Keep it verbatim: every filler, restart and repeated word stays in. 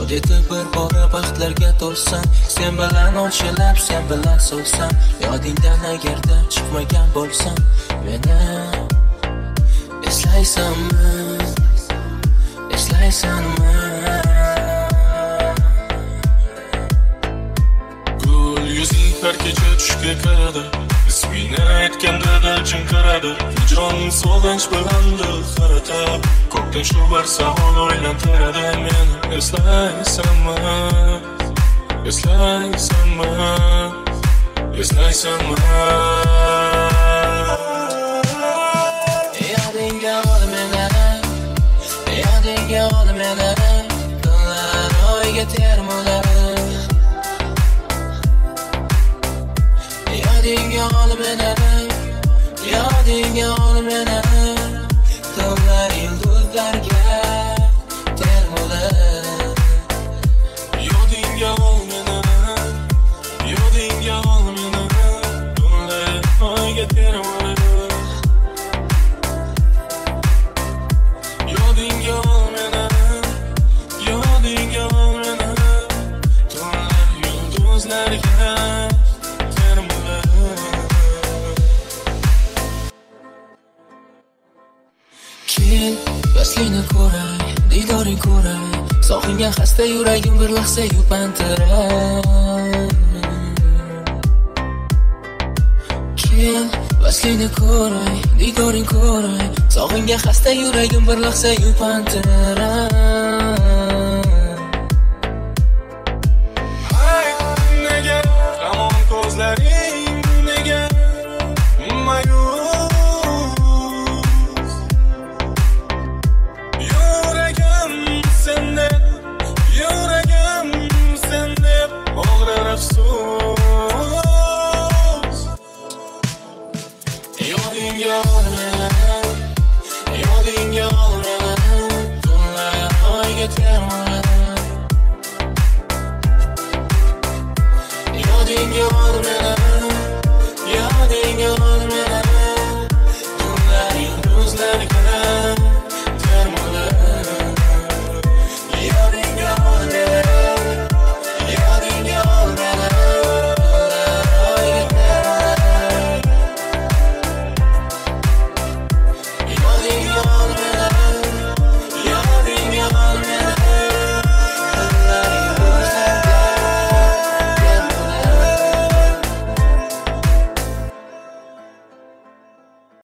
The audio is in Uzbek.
Yod etib bir bora baxtlarga to'lsam, sen bilan ochilib, sen bilan so'lsam, yodingdan agarda chiqmagan bo'lsam, meni eslaysanmi? Eslaysanmi? Gul yuzing har kecha tushga kiradi, ismingni aytganda dil chinqiradi, hijroning sog'inch bilan dil qaratib, ko'kdan shu bir savol o'ylantiradi meni. Eslaysanmi? Eslaysanmi? Eslaysanmi? Yodingga ol meni, yodingga ol meni, tunlar oyga termuladi. Yodingga ol meni, yodingga ol meni, tunlar yulduzlarga termuladi. Yodingga ol meni, yodingga ol meni, tunlar oyga termuladi. Yodingga ol meni, yodingga ol meni, tunlar yulduzlarga Kel, vaslini ko'ray, diydoring ko'ray, sog'ingan xasta yuragim bir lahza yupantiray. Kel, vaslini ko'ray, diydoring ko'ray, sog'ingan xasta yuragim bir lahza yupantiray.